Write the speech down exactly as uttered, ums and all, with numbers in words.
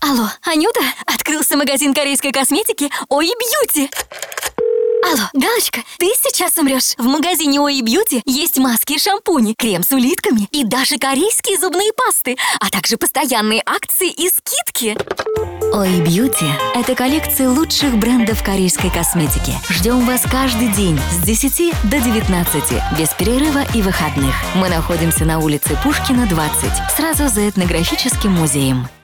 Алло, Анюта? Открылся магазин корейской косметики Ой Бьюти. Алло, Галочка, ты сейчас умрешь. В магазине Ой Бьюти есть маски и шампуни, крем с улитками и даже корейские зубные пасты, а также постоянные акции и скидки. Ой Бьюти – это коллекция лучших брендов корейской косметики. Ждем вас каждый день с десяти до девятнадцати, без перерыва и выходных. Мы находимся на улице Пушкина, двадцать, сразу за этнографическим музеем.